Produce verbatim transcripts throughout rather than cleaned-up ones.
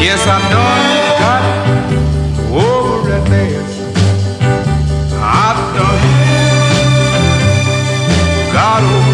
Yes, I done got over that mess. I done got over.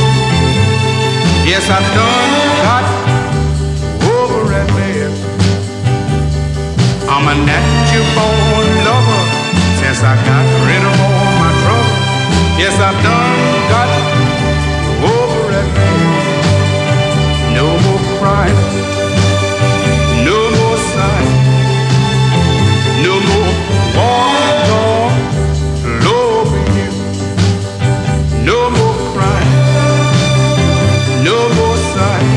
Yes, I done got over that mess. I'm a natural born lover since I got rid of all my trouble. Yes, I done got over that mess. No more crying, no more sighing, no more walking on over you. No more crying, no more sighing,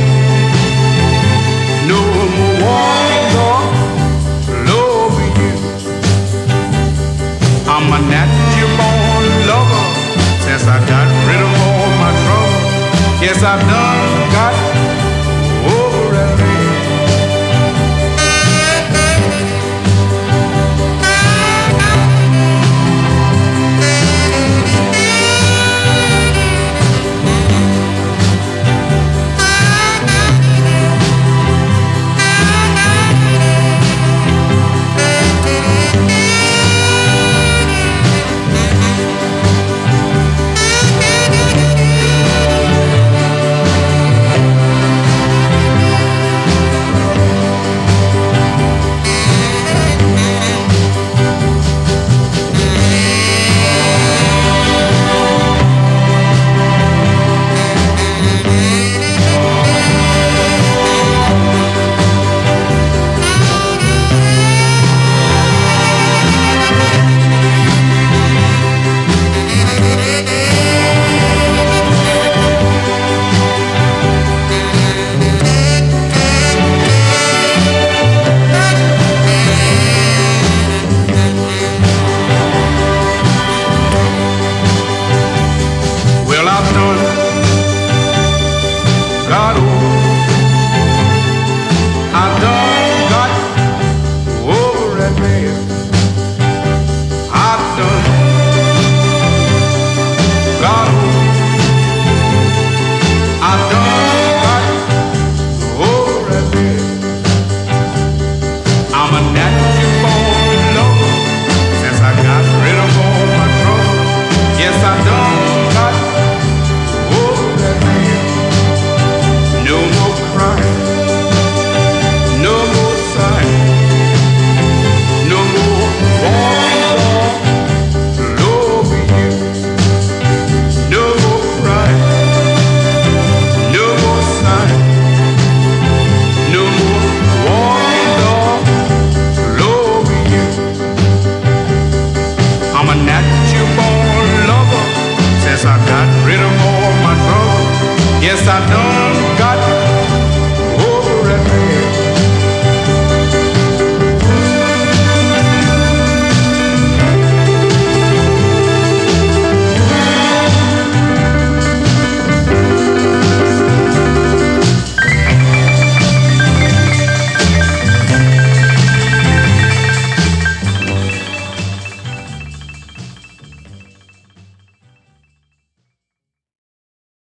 no more walking on over you. I'm a natural born lover since I got rid of all my trouble. Yes, I've done